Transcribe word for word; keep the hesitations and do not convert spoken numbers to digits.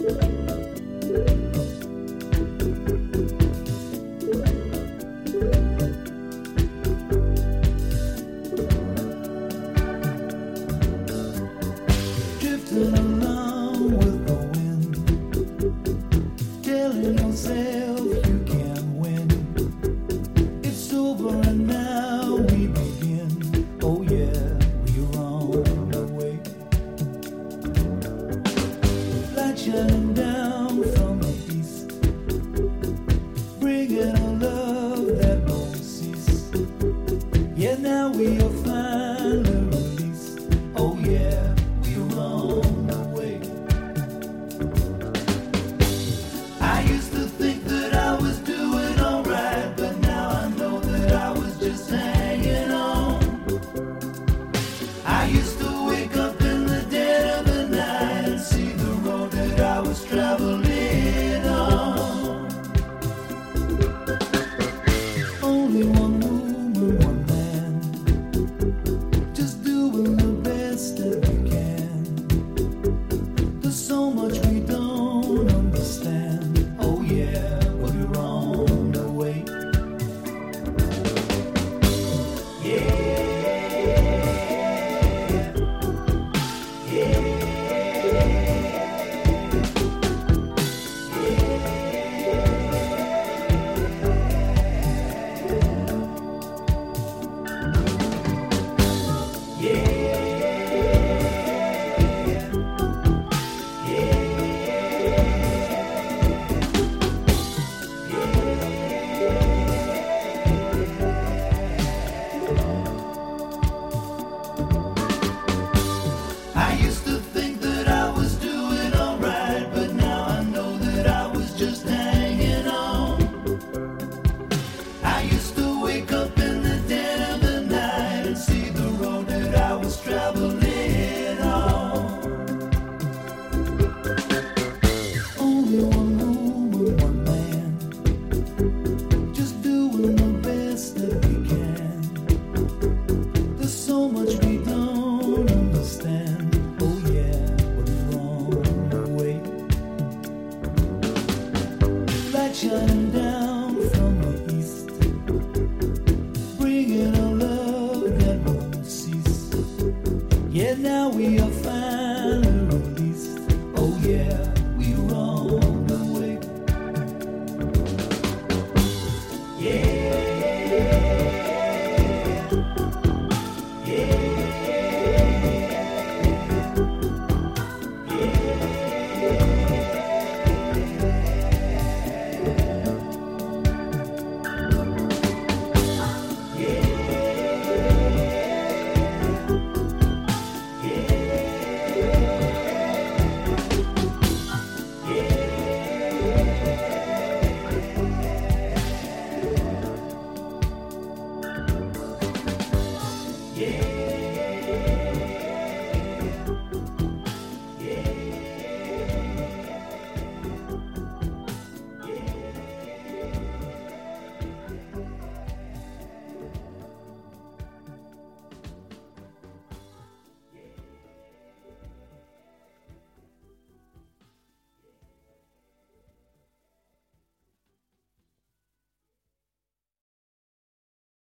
Drifting along with the wind, telling yourself you can win. It's over and now we begin. Oh yeah, we're on the way. Light shining down from the east, bringing a love that won't cease. Yeah, now we are finally released. Oh yeah, we're on the way. I used to think that I was doing alright, but now I know that I was just hanging on. I used to wake up in the dead of the night and see the road that I was traveling on. Only one woman, one man, just doing the best that we can. There's so much we don't understand. Oh yeah, but we're on the way. Yeah, yeah. I used to think that I was doing alright, but now I know that I was just hanging on. I used to wake up in the dead of the night and see the road that I was traveling on. Only one woman, one man, just doing the best that we can. There's so much we don't understand. Oh yeah, but we're on the way. Light shining down